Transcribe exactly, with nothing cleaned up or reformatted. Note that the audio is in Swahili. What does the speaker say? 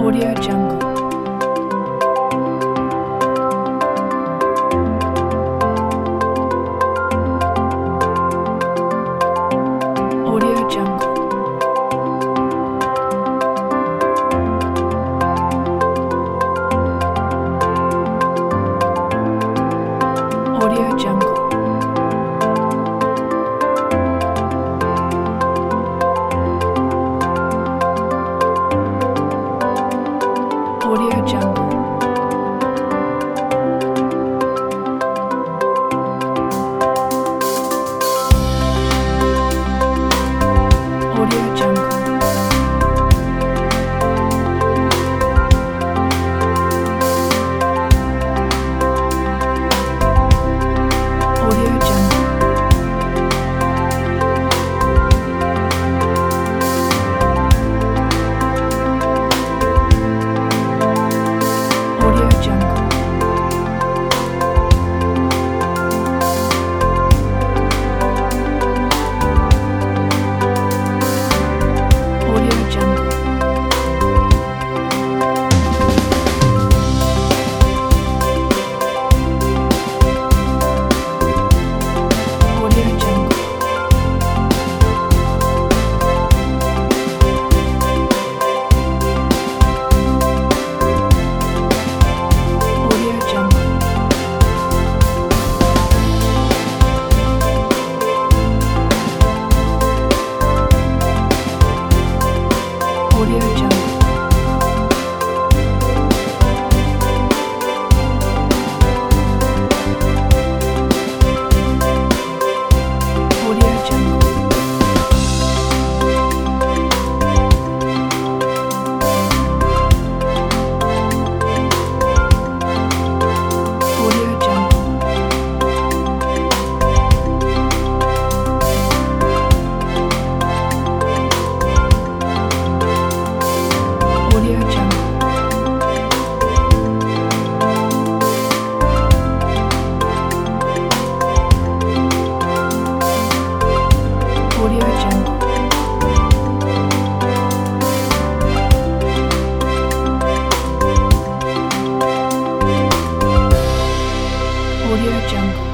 Audio Jungle. Audio Jungle. Audio Jungle. Audio Jungle. Audio Jungle. Audio Jungle. Audio Jungle. Audio Jungle. Audio Jungle. Audio Jungle. Audio Jungle. Audio Jungle. Audio Jungle. Audio Jungle. Audio Jungle. Audio Jungle.